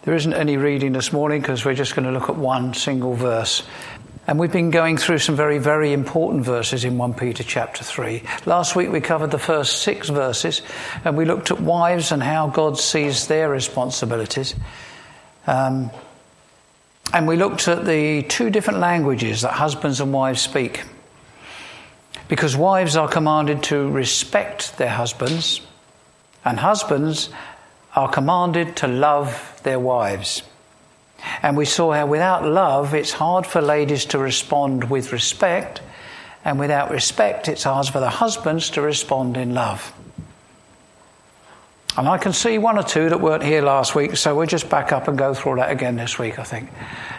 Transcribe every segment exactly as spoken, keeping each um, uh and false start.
There isn't any reading this morning because we're just going to look at one single verse. And we've been going through some very, very important verses in First Peter chapter three. Last week we covered the first six verses and we looked at wives and how God sees their responsibilities. Um, and we looked at the two different languages that husbands and wives speak. Because wives are commanded to respect their husbands and husbands are commanded to love their wives. And we saw how without love it's hard for ladies to respond with respect, and without respect it's hard for the husbands to respond in love. And I can see one or two that weren't here last week, so we'll just back up and go through that again this week, I think.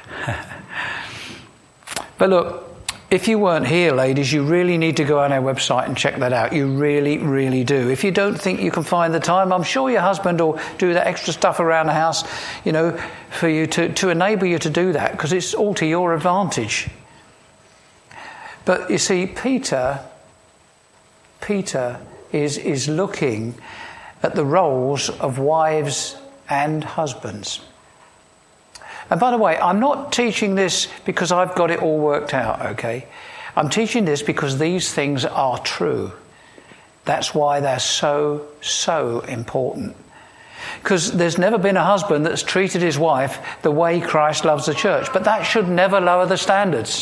But look, if you weren't here, ladies, you really need to go on our website and check that out. You really, really do. If you don't think you can find the time, I'm sure your husband will do that extra stuff around the house, you know, for you to, to enable you to do that, because it's all to your advantage. But you see, Peter, Peter is, is looking at the roles of wives and husbands. And by the way, I'm not teaching this because I've got it all worked out, okay? I'm teaching this because these things are true. That's why they're so, so important. Because there's never been a husband that's treated his wife the way Christ loves the church. But that should never lower the standards.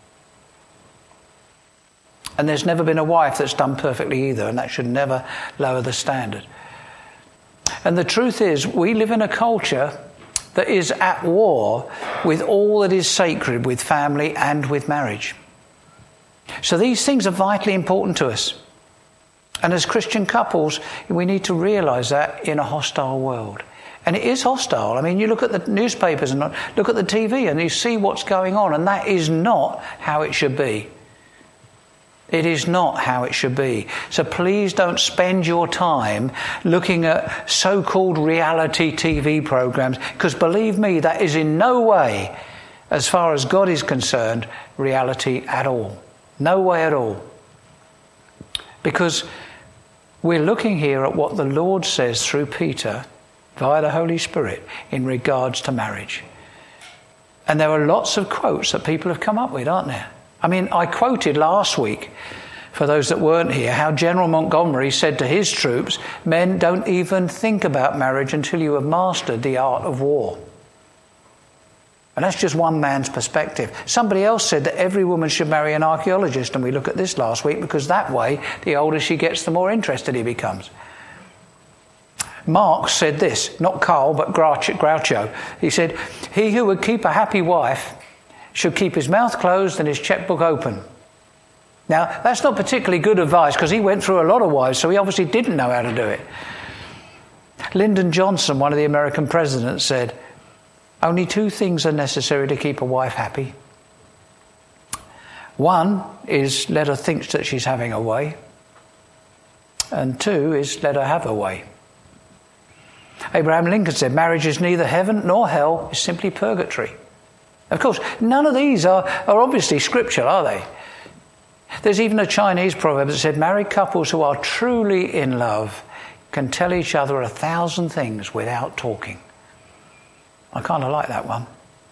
And there's never been a wife that's done perfectly either, and that should never lower the standard. And the truth is, we live in a culture that is at war with all that is sacred with family and with marriage. So these things are vitally important to us. And as Christian couples, we need to realise that in a hostile world. And it is hostile. I mean, you look at the newspapers and look at the T V and you see what's going on, and that is not how it should be. It is not how it should be. So please don't spend your time looking at so-called reality T V programs, because believe me, that is in no way, as far as God is concerned, reality at all. No way at all. Because we're looking here at what the Lord says through Peter via the Holy Spirit in regards to marriage. And there are lots of quotes that people have come up with, aren't there? I mean, I quoted last week, for those that weren't here, how General Montgomery said to his troops, men, don't even think about marriage until you have mastered the art of war. And that's just one man's perspective. Somebody else said that every woman should marry an archaeologist, and we looked at this last week, because that way, the older she gets, the more interested he becomes. Marx said this, not Karl, but Groucho. He said, he who would keep a happy wife should keep his mouth closed and his checkbook open. Now, that's not particularly good advice, because he went through a lot of wives, so he obviously didn't know how to do it. Lyndon Johnson, one of the American presidents, said, only two things are necessary to keep a wife happy. One is let her think that she's having her way. And two is let her have her way. Abraham Lincoln said, marriage is neither heaven nor hell, it's simply purgatory. Of course, none of these are, are obviously scriptural, are they? There's even a Chinese proverb that said, married couples who are truly in love can tell each other a thousand things without talking. I kind of like that one.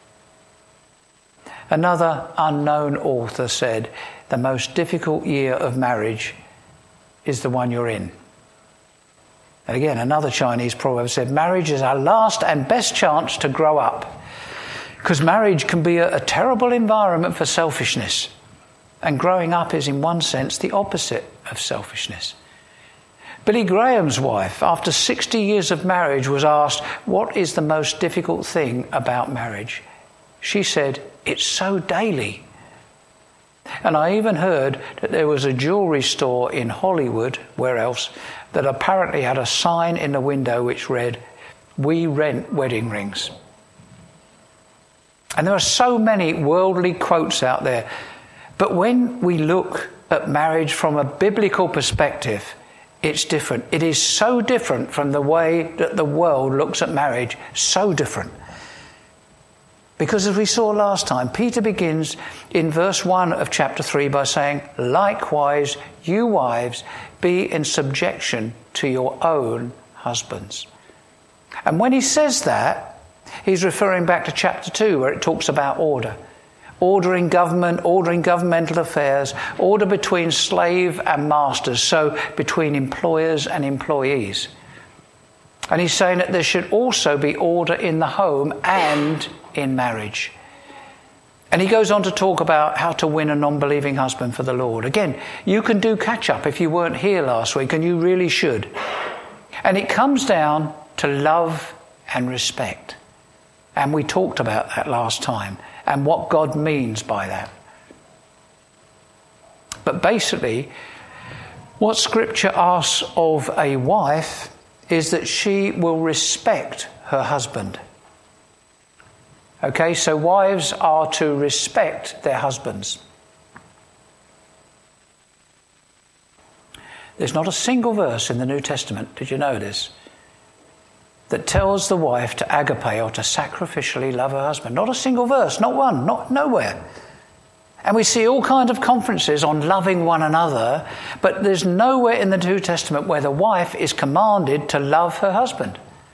Another unknown author said, the most difficult year of marriage is the one you're in. And again, another Chinese proverb said, marriage is our last and best chance to grow up. Because marriage can be a, a terrible environment for selfishness. And growing up is, in one sense, the opposite of selfishness. Billy Graham's wife, after sixty years of marriage, was asked, what is the most difficult thing about marriage? She said, it's so daily. And I even heard that there was a jewellery store in Hollywood, where else, that apparently had a sign in the window which read, we rent wedding rings. And there are so many worldly quotes out there. But when we look at marriage from a biblical perspective, it's different. It is so different from the way that the world looks at marriage. So different. Because as we saw last time, Peter begins in verse one of chapter three by saying, likewise, you wives, be in subjection to your own husbands. And when he says that, He's referring back to chapter two, where it talks about order. Order in government, order in governmental affairs, order between slave and masters, so between employers and employees. And he's saying that there should also be order in the home and in marriage. And he goes on to talk about how to win a non-believing husband for the Lord. Again, you can do catch-up if you weren't here last week, and you really should. And it comes down to love and respect. And we talked about that last time, and what God means by that. But basically, what Scripture asks of a wife is that she will respect her husband. Okay, so wives are to respect their husbands. There's not a single verse in the New Testament, did you know this, that tells the wife to agape or to sacrificially love her husband. Not a single verse, not one, not nowhere. And we see all kinds of conferences on loving one another, but there's nowhere in the New Testament where the wife is commanded to love her husband.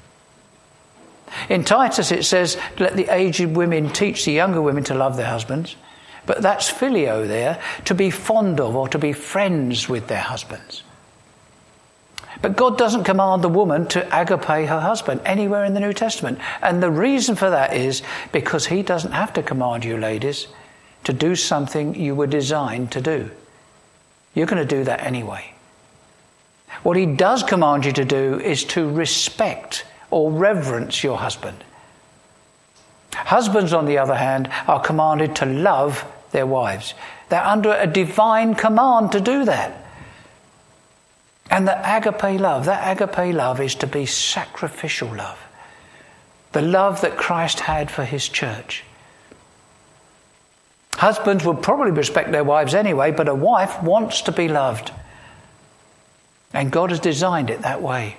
In Titus it says, let the aged women teach the younger women to love their husbands. But that's phileo there, to be fond of or to be friends with their husbands. But God doesn't command the woman to agape her husband anywhere in the New Testament. And the reason for that is because he doesn't have to command you, ladies, to do something you were designed to do. You're going to do that anyway. What he does command you to do is to respect or reverence your husband. Husbands, on the other hand, are commanded to love their wives. They're under a divine command to do that. And the agape love, that agape love is to be sacrificial love. The love that Christ had for his church. Husbands would probably respect their wives anyway, but a wife wants to be loved. And God has designed it that way.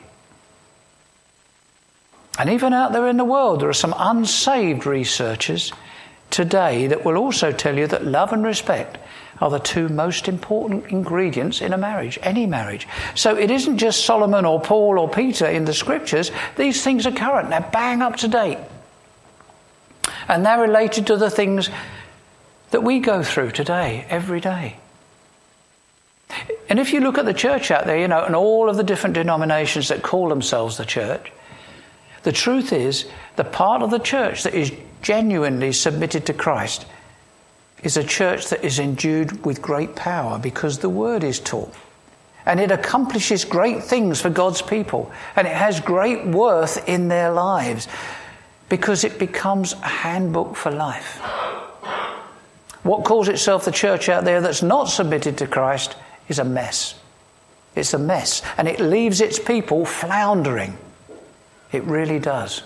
And even out there in the world, there are some unsaved researchers today that will also tell you that love and respect are the two most important ingredients in a marriage, any marriage. So it isn't just Solomon or Paul or Peter in the Scriptures. These things are current. They're bang up to date. And they're related to the things that we go through today, every day. And if you look at the church out there, you know, and all of the different denominations that call themselves the church, the truth is, the part of the church that is genuinely submitted to Christ is a church that is endued with great power because the word is taught. And it accomplishes great things for God's people. And it has great worth in their lives because it becomes a handbook for life. What calls itself the church out there that's not submitted to Christ is a mess. It's a mess. And it leaves its people floundering. It really does.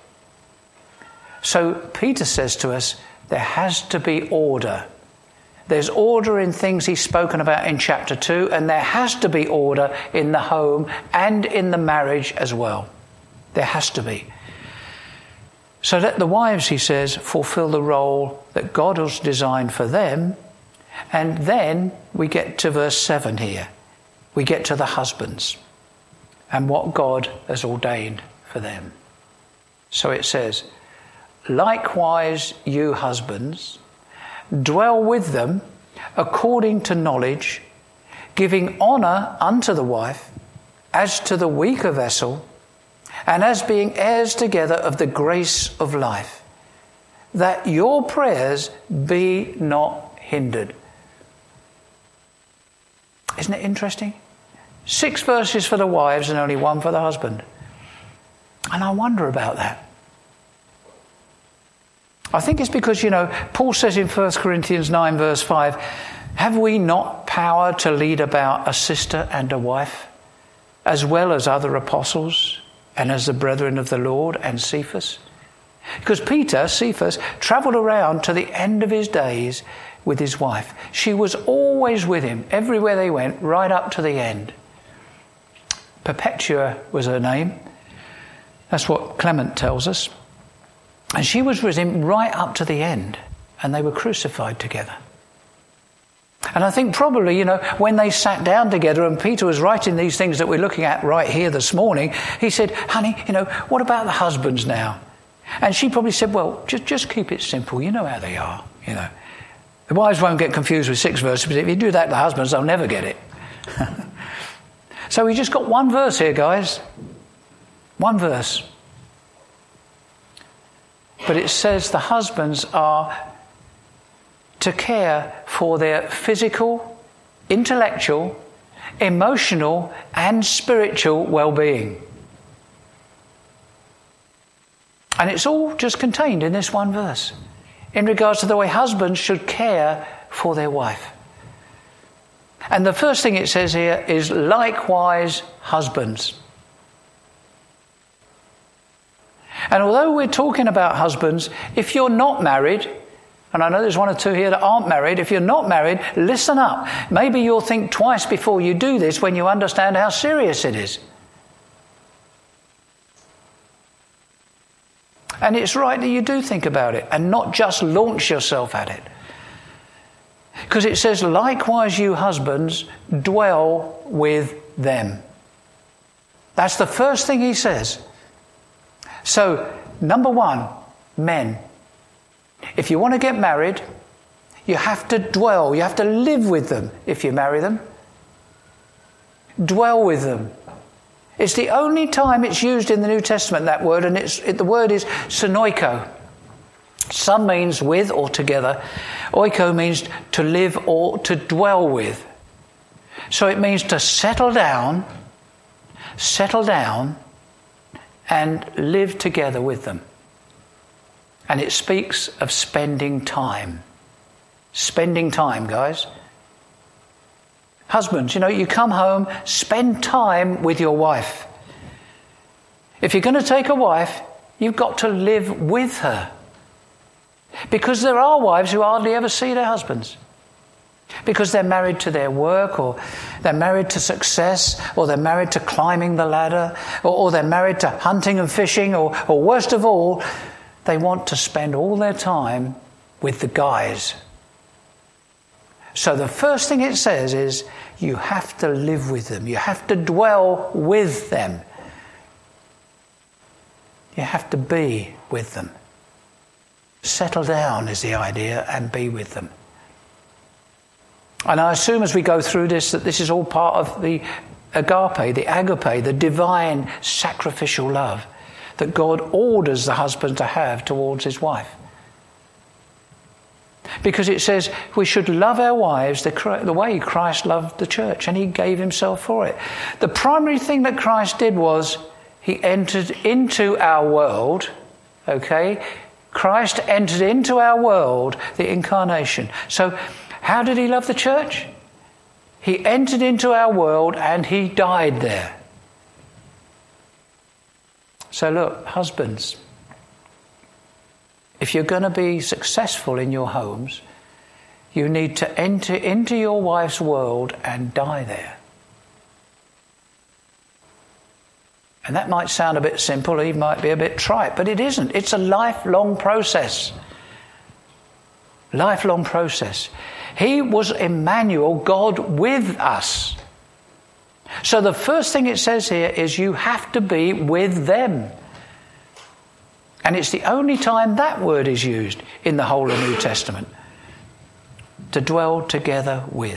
So Peter says to us, there has to be order. There's order in things he's spoken about in chapter two, and there has to be order in the home and in the marriage as well. There has to be. So let the wives, he says, fulfill the role that God has designed for them. And then we get to verse seven here. We get to the husbands and what God has ordained for them. So it says, likewise you husbands, dwell with them according to knowledge, giving honour unto the wife as to the weaker vessel, and as being heirs together of the grace of life, that your prayers be not hindered. Isn't it interesting? Six verses for the wives and only one for the husband. And I wonder about that. I think it's because, you know, Paul says in First Corinthians nine verse five, have we not power to lead about a sister and a wife, as well as other apostles, and as the brethren of the Lord and Cephas? Because Peter, Cephas, travelled around to the end of his days with his wife. She was always with him, everywhere they went, right up to the end. Perpetua was her name. That's what Clement tells us. And she was with him right up to the end. And they were crucified together. And I think probably, you know, when they sat down together and Peter was writing these things that we're looking at right here this morning, he said, honey, you know, what about the husbands now? And she probably said, well, just, just keep it simple. You know how they are, you know. The wives won't get confused with six verses, but if you do that to the husbands, they'll never get it. So we just got one verse here, guys. One verse. But it says the husbands are to care for their physical, intellectual, emotional, and spiritual well-being. And it's all just contained in this one verse in regards to the way husbands should care for their wife. And the first thing it says here is, likewise, husbands. And although we're talking about husbands, if you're not married, and I know there's one or two here that aren't married, if you're not married, listen up. Maybe you'll think twice before you do this when you understand how serious it is. And it's right that you do think about it and not just launch yourself at it. Because it says, likewise you husbands, dwell with them. That's the first thing he says. So, number one, men. If you want to get married, you have to dwell, you have to live with them if you marry them. Dwell with them. It's the only time it's used in the New Testament, that word, and it's, it, the word is synoiko. Some means with or together. Oiko means to live or to dwell with. So it means to settle down, settle down, and live together with them. And it speaks of spending time. Spending time, guys. Husbands, you know, you come home, spend time with your wife. If you're going to take a wife, you've got to live with her. Because there are wives who hardly ever see their husbands. Because they're married to their work, or they're married to success, or they're married to climbing the ladder, or, or they're married to hunting and fishing, or, or worst of all, they want to spend all their time with the guys. So the first thing it says is you have to live with them. You have to dwell with them. You have to be with them. Settle down is the idea, and be with them. And I assume as we go through this that this is all part of the agape, the agape, the divine sacrificial love that God orders the husband to have towards his wife. Because it says we should love our wives the, the way Christ loved the church, and he gave himself for it. The primary thing that Christ did was he entered into our world, okay? Christ entered into our world, the incarnation. So how did he love the church? He entered into our world and he died there. So look, husbands, if you're going to be successful in your homes, you need to enter into your wife's world and die there. And that might sound a bit simple, it might be a bit trite, but it isn't. It's a lifelong process. Lifelong process. He was Emmanuel, God with us. So the first thing it says here is you have to be with them. And it's the only time that word is used in the whole of the New Testament. To dwell together with.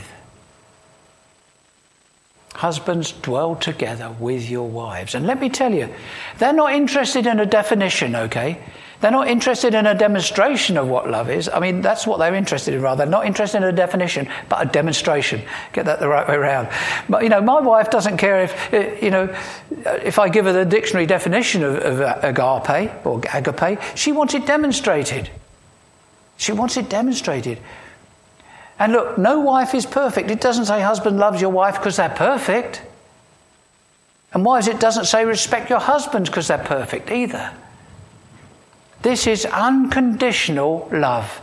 Husbands, dwell together with your wives. And let me tell you, they're not interested in a definition, okay? They're not interested in a demonstration of what love is. I mean, that's what they're interested in, rather. They're not interested in a definition, but a demonstration. Get that the right way around. But, you know, my wife doesn't care if, you know, if I give her the dictionary definition of, of agape or agape. She wants it demonstrated. She wants it demonstrated. And look, no wife is perfect. It doesn't say husband loves your wife because they're perfect. And wives, it doesn't say respect your husbands because they're perfect either. This is unconditional love.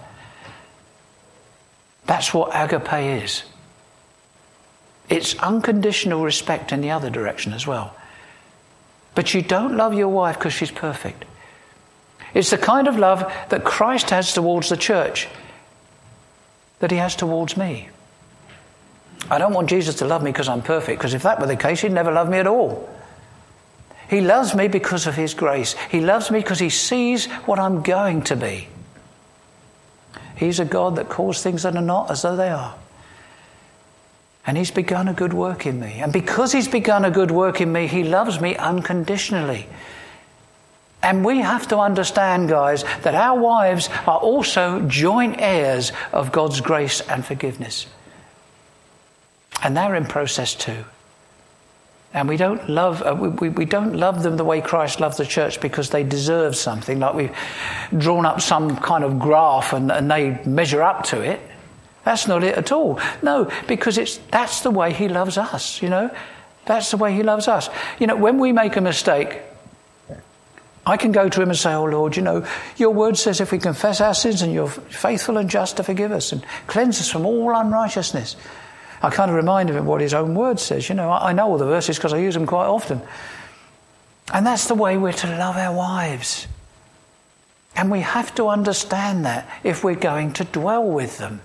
That's what agape is. It's unconditional respect in the other direction as well. But you don't love your wife because she's perfect. It's the kind of love that Christ has towards the church that he has towards me. I don't want Jesus to love me because I'm perfect, because if that were the case, he'd never love me at all. He loves me because of his grace. He loves me because he sees what I'm going to be. He's a God that calls things that are not as though they are. And he's begun a good work in me. And because he's begun a good work in me, he loves me unconditionally. And we have to understand, guys, that our wives are also joint heirs of God's grace and forgiveness. And they're in process too. And we don't love uh, we, we, we don't love them the way Christ loved the church because they deserve something, like we've drawn up some kind of graph and, and they measure up to it. That's not it at all. No, because it's that's the way he loves us, you know. That's the way he loves us. You know, when we make a mistake, I can go to him and say, oh Lord, you know, your word says if we confess our sins and you're faithful and just to forgive us and cleanse us from all unrighteousness. I kind of remind him of what his own word says. You know, I know all the verses because I use them quite often. And that's the way we're to love our wives. And we have to understand that if we're going to dwell with them.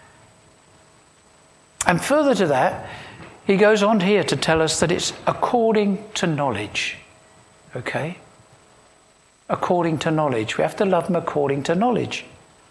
And further to that, he goes on here to tell us that it's according to knowledge. Okay? According to knowledge. We have to love them according to knowledge.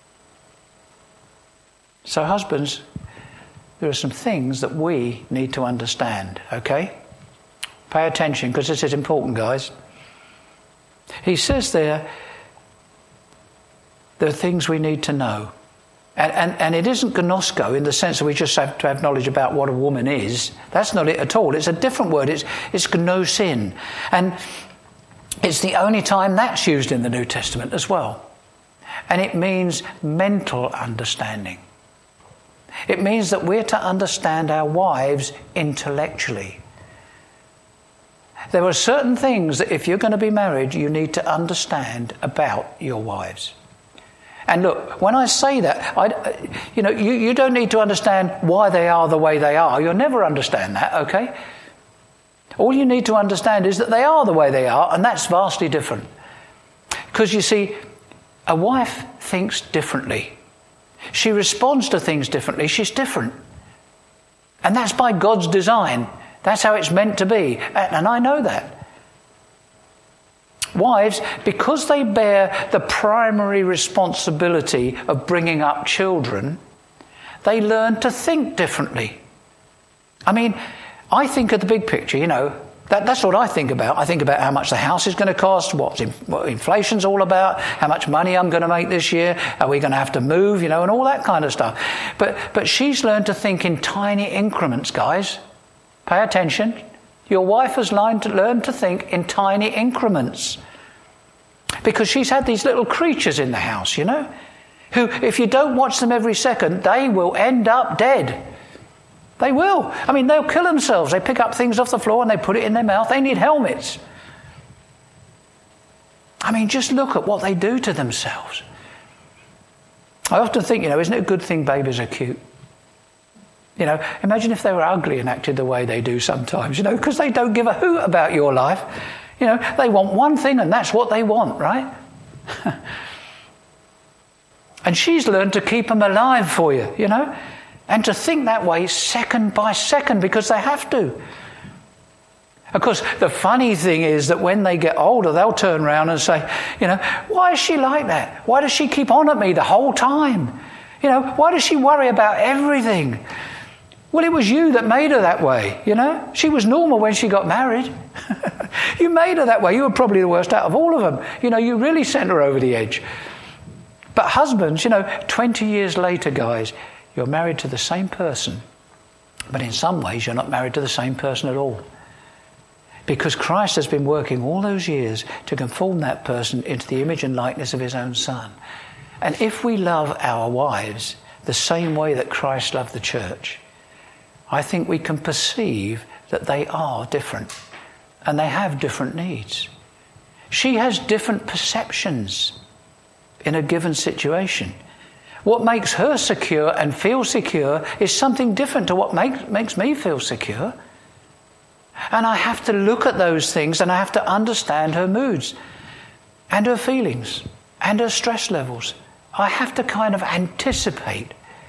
So husbands, there are some things that we need to understand, okay? Pay attention because this is important, guys. He says there, there are things we need to know. And, and, and it isn't gnosko in the sense that we just have to have knowledge about what a woman is. That's not it at all. It's a different word. It's, it's gnosin. And it's the only time that's used in the New Testament as well. And it means mental understanding. It means that we're to understand our wives intellectually. There are certain things that if you're going to be married, you need to understand about your wives. And look, when I say that, I, you know, you, you don't need to understand why they are the way they are. You'll never understand that, okay? All you need to understand is that they are the way they are, and that's vastly different. Because you see, a wife thinks differently. She responds to things differently. She's different. And that's by God's design. That's how it's meant to be. And I know that. Wives, because they bear the primary responsibility of bringing up children, they learn to think differently. I mean, I think of the big picture, you know. That, that's what I think about. I think about how much the house is going to cost, what, what inflation's all about, how much money I'm going to make this year, are we going to have to move, you know, and all that kind of stuff. But but she's learned to think in tiny increments, guys. Pay attention. Your wife has learned to, learned to think in tiny increments. Because she's had these little creatures in the house, you know, who, if you don't watch them every second, they will end up dead. They will. I mean, they'll kill themselves. They pick up things off the floor and they put it in their mouth. They need helmets. I mean, just look at what they do to themselves. I often think, you know, isn't it a good thing babies are cute? You know, imagine if they were ugly and acted the way they do sometimes, you know, because they don't give a hoot about your life. You know, they want one thing and that's what they want, right? And she's learned to keep them alive for you, you know, and to think that way second by second because they have to. Of course, the funny thing is that when they get older, they'll turn around and say, you know, why is she like that? Why does she keep on at me the whole time? You know, why does she worry about everything? Well, it was you that made her that way, you know. She was normal when she got married. You made her that way. You were probably the worst out of all of them. You know, you really sent her over the edge. But husbands, you know, twenty years later, guys, you're married to the same person. But in some ways, you're not married to the same person at all. Because Christ has been working all those years to conform that person into the image and likeness of his own Son. And if we love our wives the same way that Christ loved the church, I think we can perceive that they are different and they have different needs. She has different perceptions in a given situation. What makes her secure and feel secure is something different to what make, makes me feel secure. And I have to look at those things and I have to understand her moods and her feelings and her stress levels. I have to kind of anticipate.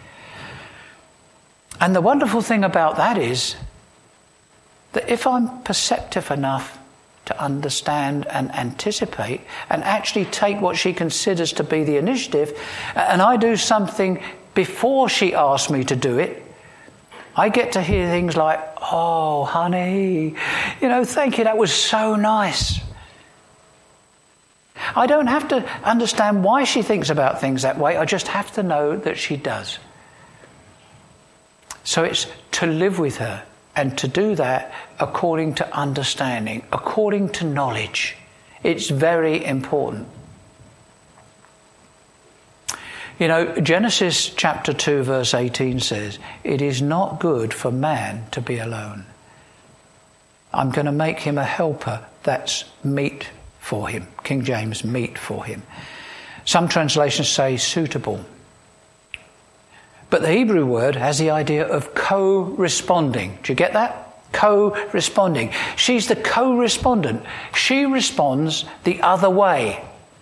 And the wonderful thing about that is that if I'm perceptive enough to understand and anticipate and actually take what she considers to be the initiative, and I do something before she asks me to do it, I get to hear things like, "Oh, honey, you know, thank you, that was so nice." I don't have to understand why she thinks about things that way. I just have to know that she does. So it's to live with her and to do that according to understanding, according to knowledge. It's very important. You know, Genesis chapter two verse eighteen says, "It is not good for man to be alone. I'm going to make him a helper that's meet for him." King James, meet for him. Some translations say suitable. But the Hebrew word has the idea of co-responding. Do you get that? Co-responding. She's the co-respondent. She responds the other way.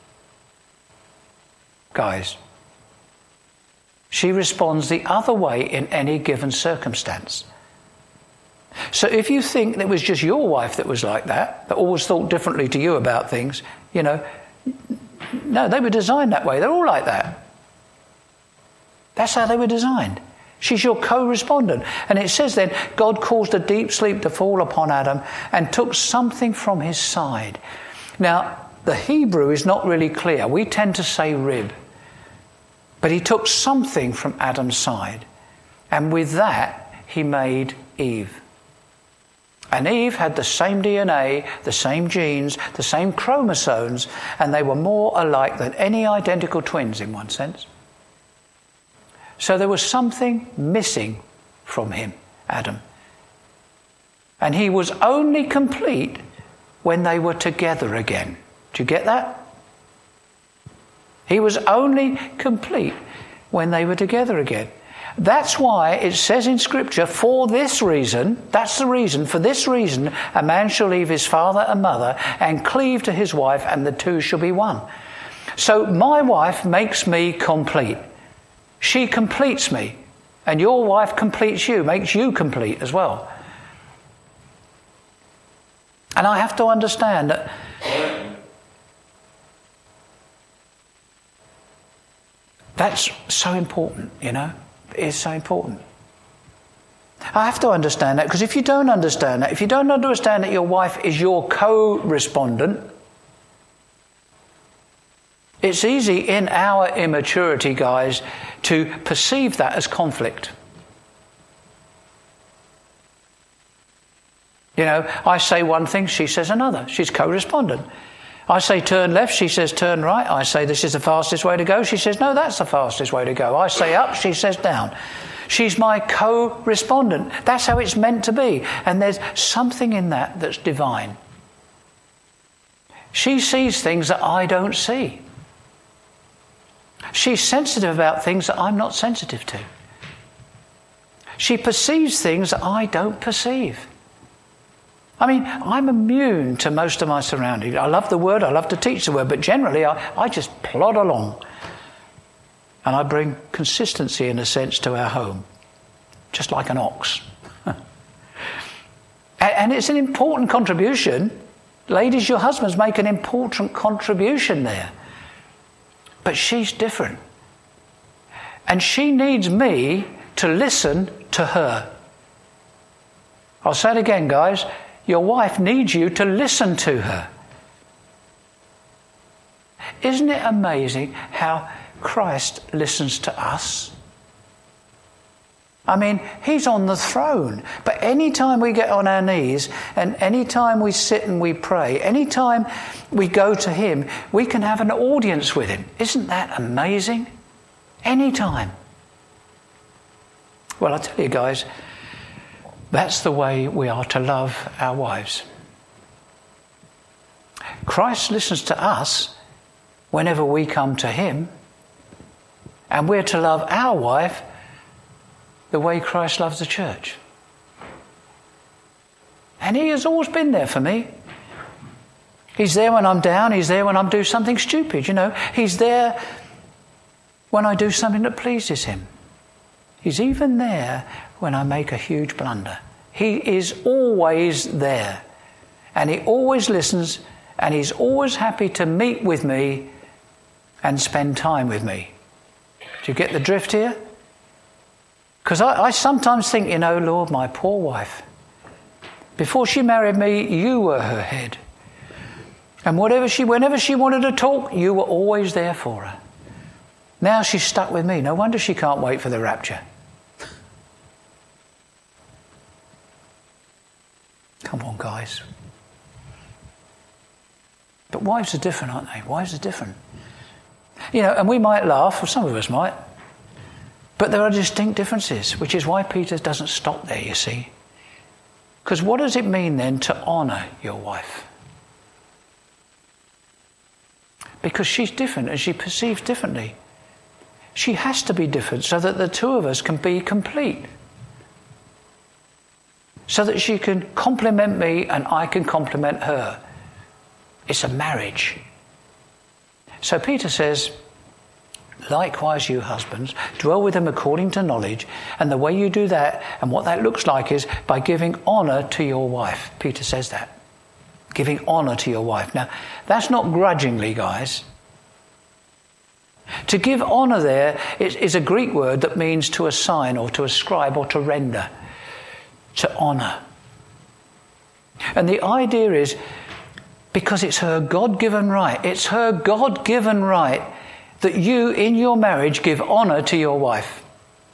Guys. She responds the other way in any given circumstance. So if you think that it was just your wife that was like that, that always thought differently to you about things, you know, no, they were designed that way. They're all like that. That's how they were designed. She's your co-respondent. And it says then, God caused a deep sleep to fall upon Adam and took something from his side. Now, the Hebrew is not really clear. We tend to say rib. But he took something from Adam's side. And with that, he made Eve. And Eve had the same D N A, the same genes, the same chromosomes, and they were more alike than any identical twins in one sense. So there was something missing from him, Adam. And he was only complete when they were together again. Do you get that? He was only complete when they were together again. That's why it says in Scripture, for this reason, that's the reason, for this reason, a man shall leave his father and mother and cleave to his wife, and the two shall be one. So my wife makes me complete. She completes me. And your wife completes you, makes you complete as well. And I have to understand that that's so important, you know. It is so important. I have to understand that, because if you don't understand that, if you don't understand that your wife is your co-respondent, it's easy in our immaturity, guys, to perceive that as conflict. You know, I say one thing, she says another. She's co-respondent. I say turn left, she says turn right. I say this is the fastest way to go. She says no, that's the fastest way to go. I say up, she says down. She's my co-respondent. That's how it's meant to be. And there's something in that that's divine. She sees things that I don't see. She's sensitive about things that I'm not sensitive to. She perceives things that I don't perceive. I mean, I'm immune to most of my surroundings. I love the word, I love to teach the word, but generally I, I just plod along. And I bring consistency, in a sense, to our home. Just like an ox. and, and it's an important contribution. Ladies, your husbands make an important contribution there. But she's different. And she needs me to listen to her. I'll say it again, guys. Your wife needs you to listen to her. Isn't it amazing how Christ listens to us? I mean, he's on the throne. But any time we get on our knees and any time we sit and we pray, any time we go to him, we can have an audience with him. Isn't that amazing? Any time. Well, I tell you guys, that's the way we are to love our wives. Christ listens to us whenever we come to him, and we're to love our wife the way Christ loves the church. And he has always been there for me. He's there when I'm down. He's there when I'm doing something stupid, you know. He's there when I do something that pleases him. He's even there when I make a huge blunder. He is always there. and he always listens, and he's always happy to meet with me and spend time with me. Do you get the drift here? Because I, I sometimes think, you know, Lord, my poor wife, before she married me, you were her head. And whatever she, whenever she wanted to talk, you were always there for her. Now she's stuck with me. No wonder she can't wait for the rapture. Come on, guys. But wives are different, aren't they? Wives are different. You know, and we might laugh, or some of us might, but there are distinct differences, which is why Peter doesn't stop there, you see. Because what does it mean then to honour your wife? Because she's different and she perceives differently. She has to be different so that the two of us can be complete. So that she can compliment me and I can compliment her. It's a marriage. So Peter says, likewise you husbands, dwell with them according to knowledge, and the way you do that, and what that looks like, is by giving honour to your wife. Peter says that. Giving honour to your wife. Now, that's not grudgingly, guys. To give honour there is, is a Greek word that means to assign or to ascribe or to render. To honour. And the idea is, because it's her God-given right, it's her God-given right that you, in your marriage, give honour to your wife.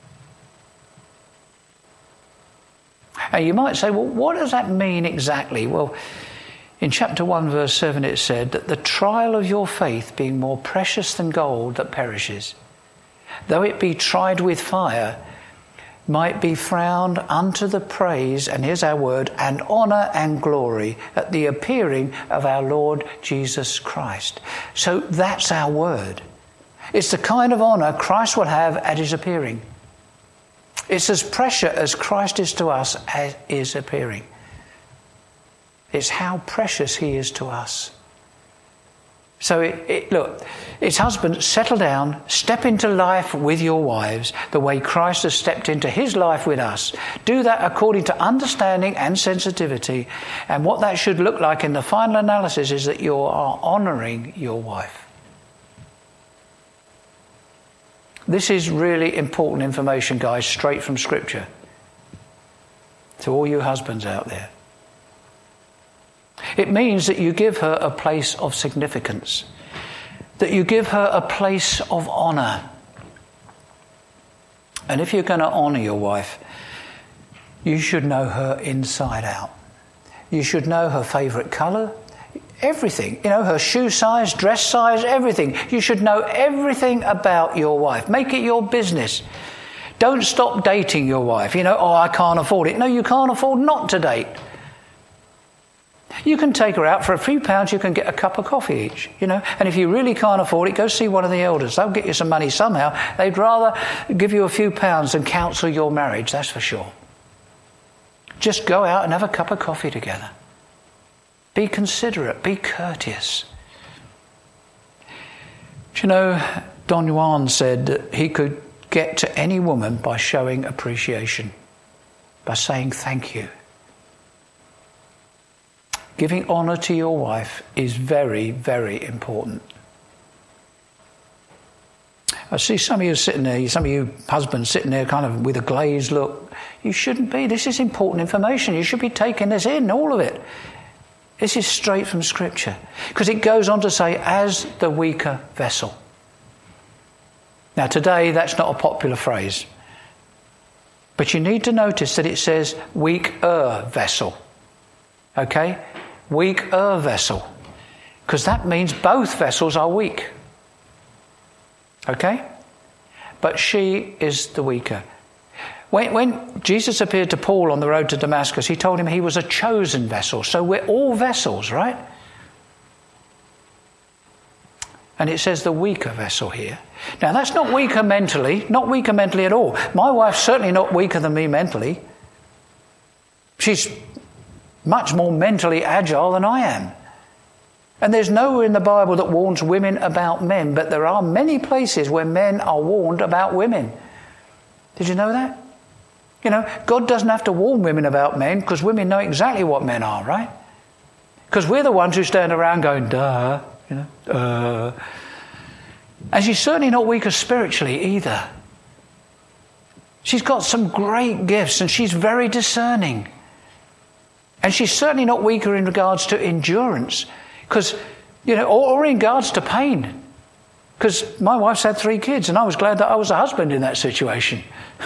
And you might say, well, what does that mean exactly? Well, in chapter one, verse seven, it said that the trial of your faith, being more precious than gold that perishes, though it be tried with fire, might be found unto the praise, and here's our word, and honour and glory at the appearing of our Lord Jesus Christ. So that's our word. It's the kind of honour Christ will have at his appearing. It's as precious as Christ is to us as is appearing. It's how precious he is to us. So, it, it, look, it's husbands, settle down, step into life with your wives the way Christ has stepped into his life with us. Do that according to understanding and sensitivity. And what that should look like in the final analysis is that you are honouring your wife. This is really important information, guys, straight from Scripture. To all you husbands out there. It means that you give her a place of significance. That you give her a place of honour. And if you're going to honour your wife, you should know her inside out. You should know her favourite colour, everything. You know, her shoe size, dress size, everything. You should know everything about your wife. Make it your business. Don't stop dating your wife. You know, oh, I can't afford it. No, you can't afford not to date. You can take her out for a few pounds, you can get a cup of coffee each, you know. And if you really can't afford it, go see one of the elders. They'll get you some money somehow. They'd rather give you a few pounds than counsel your marriage, that's for sure. Just go out and have a cup of coffee together. Be considerate, be courteous. Do you know, Don Juan said that he could get to any woman by showing appreciation, by saying thank you. Giving honour to your wife is very, very important. I see some of you sitting there, some of you husbands sitting there kind of with a glazed look. You shouldn't be. This is important information. You should be taking this in, all of it. This is straight from Scripture. Because it goes on to say, as the weaker vessel. Now today, that's not a popular phrase. But you need to notice that it says weaker vessel. Okay? Weaker vessel. Because that means both vessels are weak. Okay? But she is the weaker. When, when Jesus appeared to Paul on the road to Damascus, he told him he was a chosen vessel. So we're all vessels, right? And it says the weaker vessel here. Now that's not weaker mentally, not weaker mentally at all. My wife's certainly not weaker than me mentally. She's much more mentally agile than I am. And there's nowhere in the Bible that warns women about men, but there are many places where men are warned about women. Did you know that? You know, God doesn't have to warn women about men because women know exactly what men are, right? Because we're the ones who stand around going, duh, you know, uh. And she's certainly not weaker spiritually either. She's got some great gifts and she's very discerning. And she's certainly not weaker in regards to endurance, because, you know, or, or in regards to pain. Because my wife's had three kids and I was glad that I was a husband in that situation.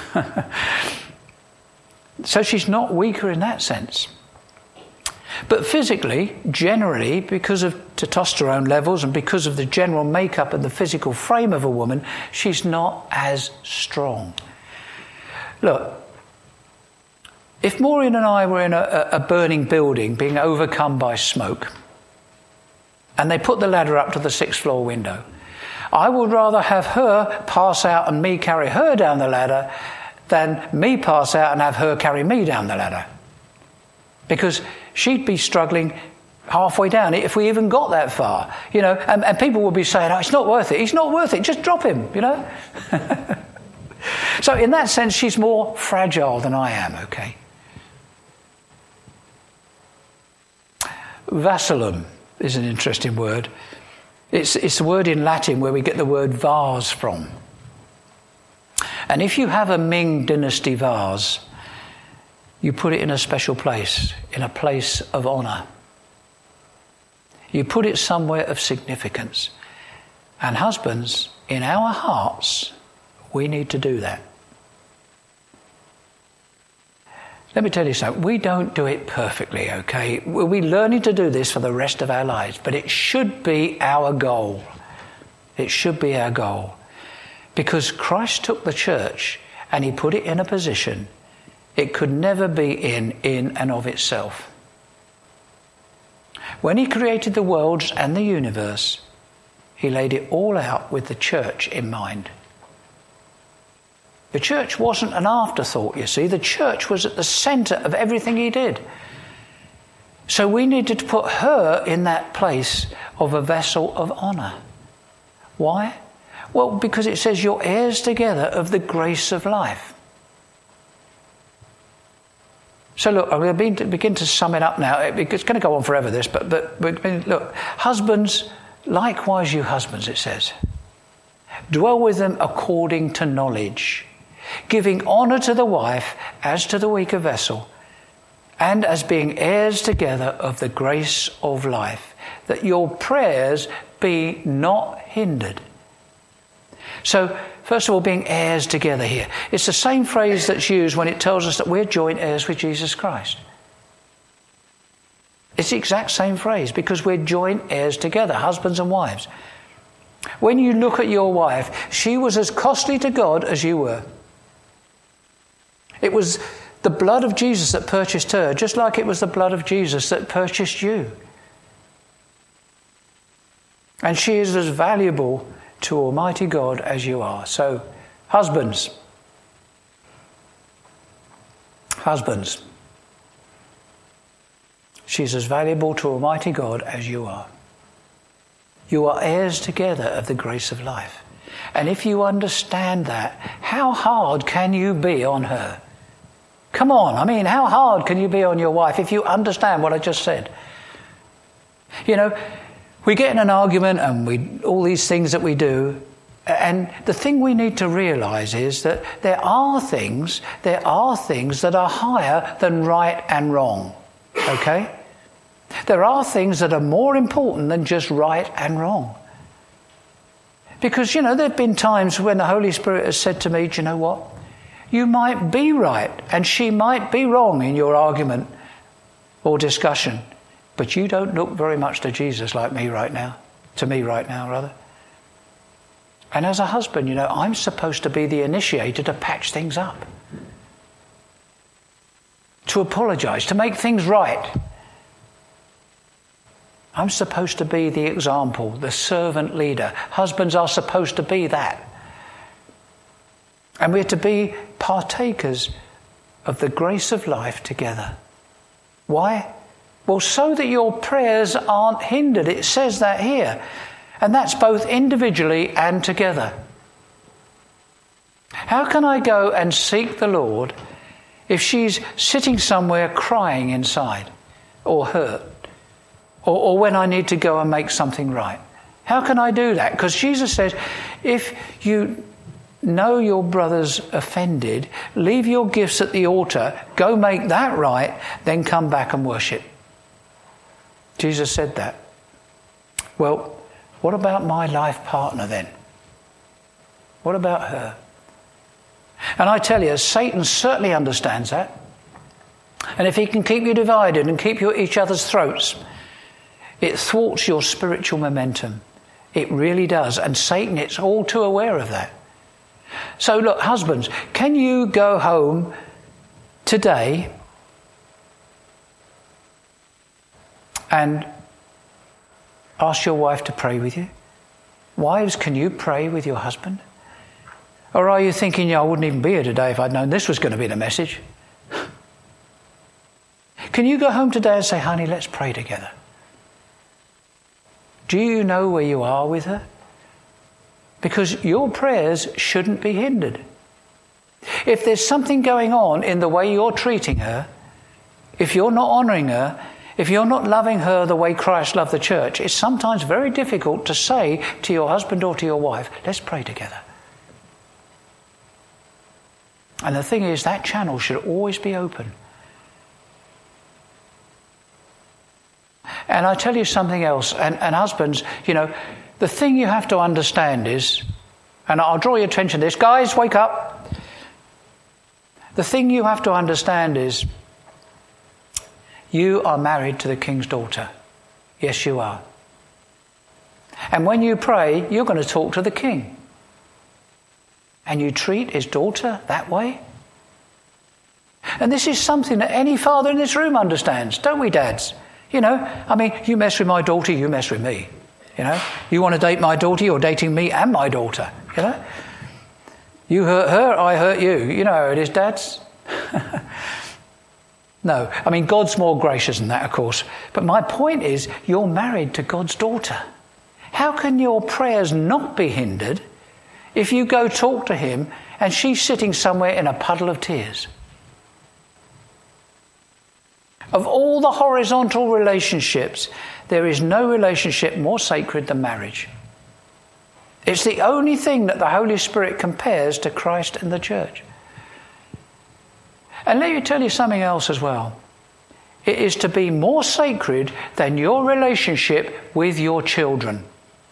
So she's not weaker in that sense. But physically, generally, because of testosterone levels and because of the general makeup and the physical frame of a woman, she's not as strong. Look, if Maureen and I were in a, a burning building being overcome by smoke, and they put the ladder up to the sixth floor window, I would rather have her pass out and me carry her down the ladder than me pass out and have her carry me down the ladder. Because she'd be struggling halfway down if we even got that far, you know, and, and people would be saying, oh, it's not worth it, he's not worth it, just drop him, you know. So in that sense, she's more fragile than I am, okay. Vacillum is an interesting word. It's, it's a word in Latin where we get the word vase from. And if you have a Ming dynasty vase, you put it in a special place, in a place of honour. You put it somewhere of significance. And husbands, in our hearts, we need to do that. Let me tell you something, we don't do it perfectly, okay? We'll be learning to do this for the rest of our lives, but it should be our goal. It should be our goal. Because Christ took the church and he put it in a position it could never be in, in and of itself. When he created the worlds and the universe, he laid it all out with the church in mind. The church wasn't an afterthought, you see. The church was at the centre of everything he did. So we needed to put her in that place of a vessel of honour. Why? Well, because it says you're heirs together of the grace of life. So look, I'm going to begin to sum it up now. It's going to go on forever, this, but, but, but look, husbands, likewise you husbands, it says, dwell with them according to knowledge, giving honour to the wife as to the weaker vessel, and as being heirs together of the grace of life, that your prayers be not hindered. So, first of all, being heirs together here. It's the same phrase that's used when it tells us that we're joint heirs with Jesus Christ. It's the exact same phrase, because we're joint heirs together, husbands and wives. When you look at your wife, she was as costly to God as you were. It was the blood of Jesus that purchased her, just like it was the blood of Jesus that purchased you. And she is as valuable to Almighty God as you are. So, husbands, husbands, she's as valuable to Almighty God as you are. You are heirs together of the grace of life. And if you understand that, how hard can you be on her? Come on, I mean, how hard can you be on your wife if you understand what I just said? You know, we get in an argument and we all these things that we do, and the thing we need to realise is that there are things, there are things that are higher than right and wrong, okay? There are things that are more important than just right and wrong. Because, you know, there have been times when the Holy Spirit has said to me, do you know what? You might be right and she might be wrong in your argument or discussion. But you don't look very much to Jesus like me right now. To me right now, rather. And as a husband, you know, I'm supposed to be the initiator to patch things up. To apologise, to make things right. I'm supposed to be the example, the servant leader. Husbands are supposed to be that. And we're to be partakers of the grace of life together. Why? Well, so that your prayers aren't hindered. It says that here. And that's both individually and together. How can I go and seek the Lord if she's sitting somewhere crying inside or hurt? or, or when I need to go and make something right. How can I do that? Because Jesus says, if you know your brother's offended, leave your gifts at the altar, go make that right, then come back and worship. Jesus said that. Well, what about my life partner then? What about her? And I tell you, Satan certainly understands that. And if he can keep you divided and keep you at each other's throats, it thwarts your spiritual momentum. It really does. And Satan is all too aware of that. So look, husbands, can you go home today and ask your wife to pray with you? Wives, can you pray with your husband? Or are you thinking, yeah, I wouldn't even be here today if I'd known this was going to be the message? Can you go home today and say, honey, let's pray together? Do you know where you are with her? Because your prayers shouldn't be hindered. If there's something going on in the way you're treating her, if you're not honouring her, if you're not loving her the way Christ loved the church, it's sometimes very difficult to say to your husband or to your wife, let's pray together. And the thing is, that channel should always be open. And I tell you something else, and, and husbands, you know, the thing you have to understand is, and I'll draw your attention to this, guys, wake up. The thing you have to understand is, you are married to the King's daughter. Yes, you are. And when you pray, you're going to talk to the King. And you treat his daughter that way. And this is something that any father in this room understands, don't we, dads? You know, I mean, you mess with my daughter, you mess with me. You know, you want to date my daughter, you're dating me and my daughter. You know, you hurt her, I hurt you. You know how it is, dads. No, I mean, God's more gracious than that, of course. But my point is, you're married to God's daughter. How can your prayers not be hindered if you go talk to him and she's sitting somewhere in a puddle of tears? Of all the horizontal relationships, there is no relationship more sacred than marriage. It's the only thing that the Holy Spirit compares to Christ and the church. And let me tell you something else as well. It is to be more sacred than your relationship with your children.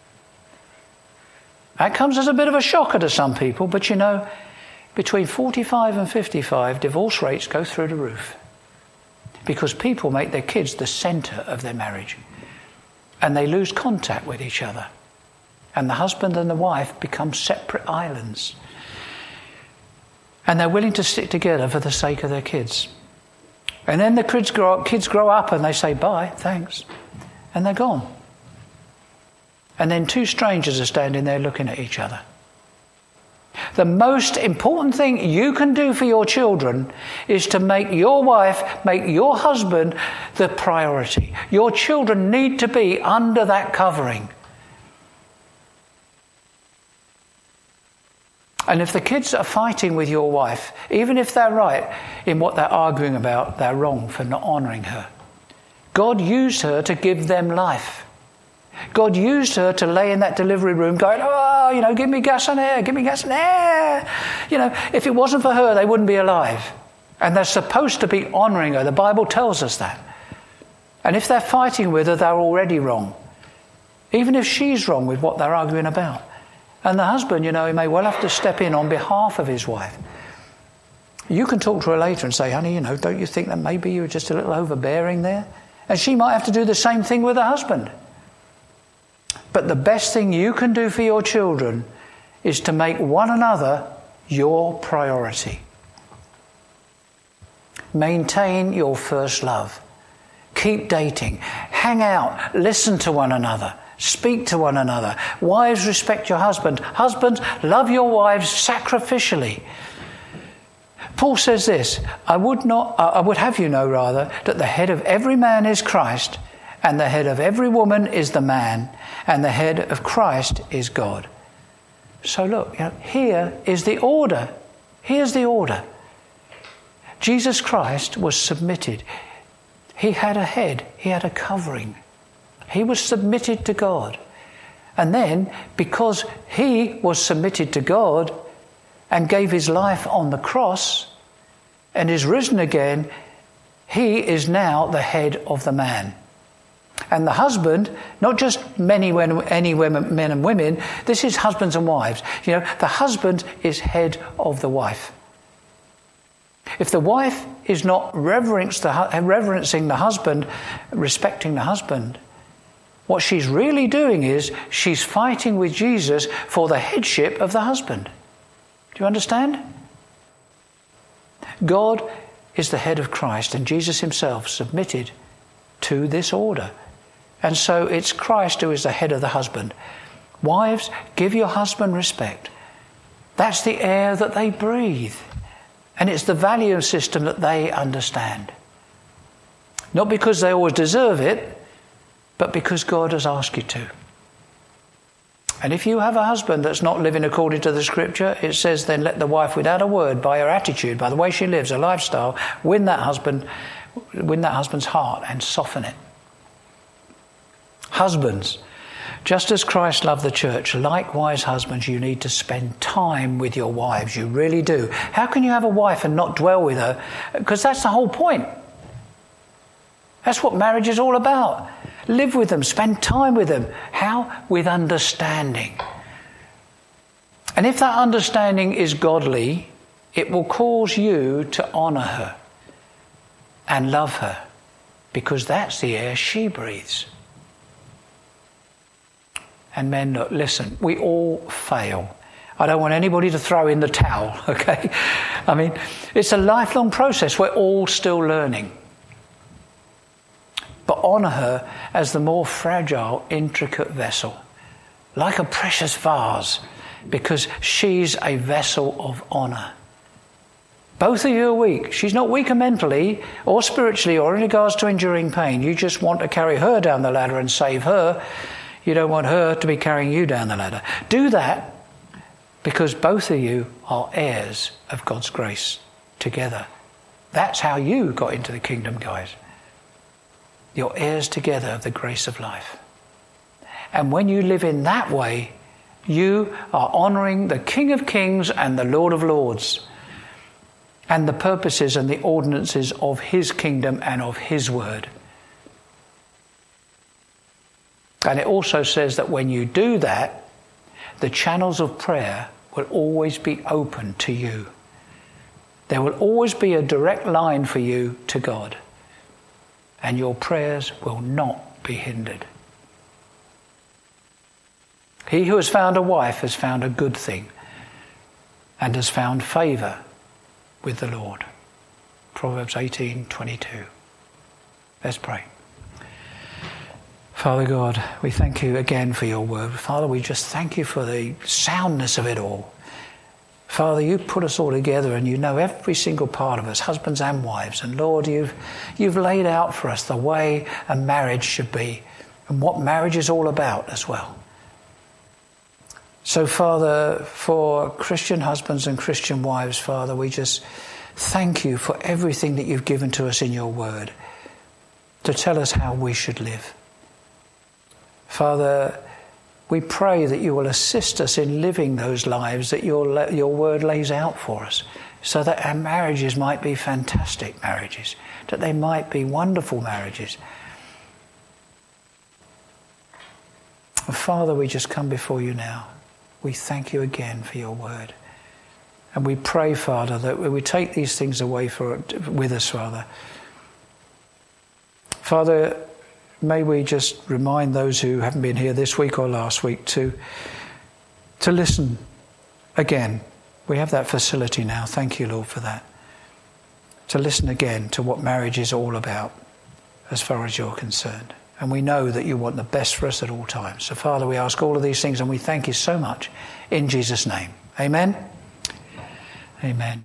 That comes as a bit of a shocker to some people, but you know, between forty-five and fifty-five, divorce rates go through the roof. Because people make their kids the centre of their marriage. And they lose contact with each other. And the husband and the wife become separate islands. And they're willing to stick together for the sake of their kids. And then the kids grow up, kids grow up and they say, bye, thanks. And they're gone. And then two strangers are standing there looking at each other. The most important thing you can do for your children is to make your wife, make your husband the priority. Your children need to be under that covering. And if the kids are fighting with your wife, even if they're right in what they're arguing about, they're wrong for not honouring her. God used her to give them life. God used her to lay in that delivery room going, oh, you know, give me gas and air, give me gas and air. You know, if it wasn't for her, they wouldn't be alive. And they're supposed to be honouring her. The Bible tells us that. And if they're fighting with her, they're already wrong. Even if she's wrong with what they're arguing about. And the husband, you know, he may well have to step in on behalf of his wife. You can talk to her later and say, honey, you know, don't you think that maybe you were just a little overbearing there? And she might have to do the same thing with her husband. But the best thing you can do for your children is to make one another your priority. Maintain your first love. Keep dating. Hang out. Listen to one another. Speak to one another. Wives, respect your husband. Husbands, love your wives sacrificially. Paul says this, I would not, I would have you know rather, that the head of every man is Christ, and the head of every woman is the man, and the head of Christ is God. So look, you know, here is the order. Here's the order. Jesus Christ was submitted. He had a head. He had a covering. He was submitted to God. And then, because he was submitted to God and gave his life on the cross and is risen again, he is now the head of the man. And the husband, not just many any women, men and women, this is husbands and wives. You know, the husband is head of the wife. If the wife is not reverence the, reverencing the husband, respecting the husband, what she's really doing is she's fighting with Jesus for the headship of the husband. Do you understand? God is the head of Christ, and Jesus himself submitted to this order. And so it's Christ who is the head of the husband. Wives, give your husband respect. That's the air that they breathe. And it's the value system that they understand. Not because they always deserve it, but because God has asked you to. And if you have a husband that's not living according to the scripture, it says then let the wife without a word, by her attitude, by the way she lives, her lifestyle, win that husband, win that husband's heart and soften it. Husbands, just as Christ loved the church, likewise husbands, you need to spend time with your wives. You really do. How can you have a wife and not dwell with her? Because that's the whole point. That's what marriage is all about. Live with them, spend time with them. How? With understanding. And if that understanding is godly, it will cause you to honour her and love her, because that's the air she breathes. And men, look, listen, we all fail. I don't want anybody to throw in the towel, okay? I mean, it's a lifelong process. We're all still learning. But honour her as the more fragile, intricate vessel, like a precious vase, because she's a vessel of honour. Both of you are weak. She's not weaker mentally or spiritually or in regards to enduring pain. You just want to carry her down the ladder and save her. You don't want her to be carrying you down the ladder. Do that because both of you are heirs of God's grace together. That's how you got into the kingdom, guys. You're heirs together of the grace of life. And when you live in that way, you are honouring the King of Kings and the Lord of Lords, and the purposes and the ordinances of his kingdom and of his word. And it also says that when you do that, the channels of prayer will always be open to you. There will always be a direct line for you to God. And your prayers will not be hindered. He who has found a wife has found a good thing and has found favour with the Lord. Proverbs eighteen twenty-two. Let's pray. Father God, we thank you again for your word. Father, we just thank you for the soundness of it all. Father, you put us all together and you know every single part of us, husbands and wives. And Lord, you've, you've laid out for us the way a marriage should be and what marriage is all about as well. So, Father, for Christian husbands and Christian wives, Father, we just thank you for everything that you've given to us in your word to tell us how we should live. Father, we pray that you will assist us in living those lives that your, your word lays out for us, so that our marriages might be fantastic marriages, that they might be wonderful marriages. And Father, we just come before you now. We thank you again for your word. And we pray, Father, that we take these things away for, with us, Father. Father, may we just remind those who haven't been here this week or last week to, to listen again. We have that facility now. Thank you, Lord, for that. To listen again to what marriage is all about as far as you're concerned. And we know that you want the best for us at all times. So, Father, we ask all of these things and we thank you so much in Jesus' name. Amen. Amen.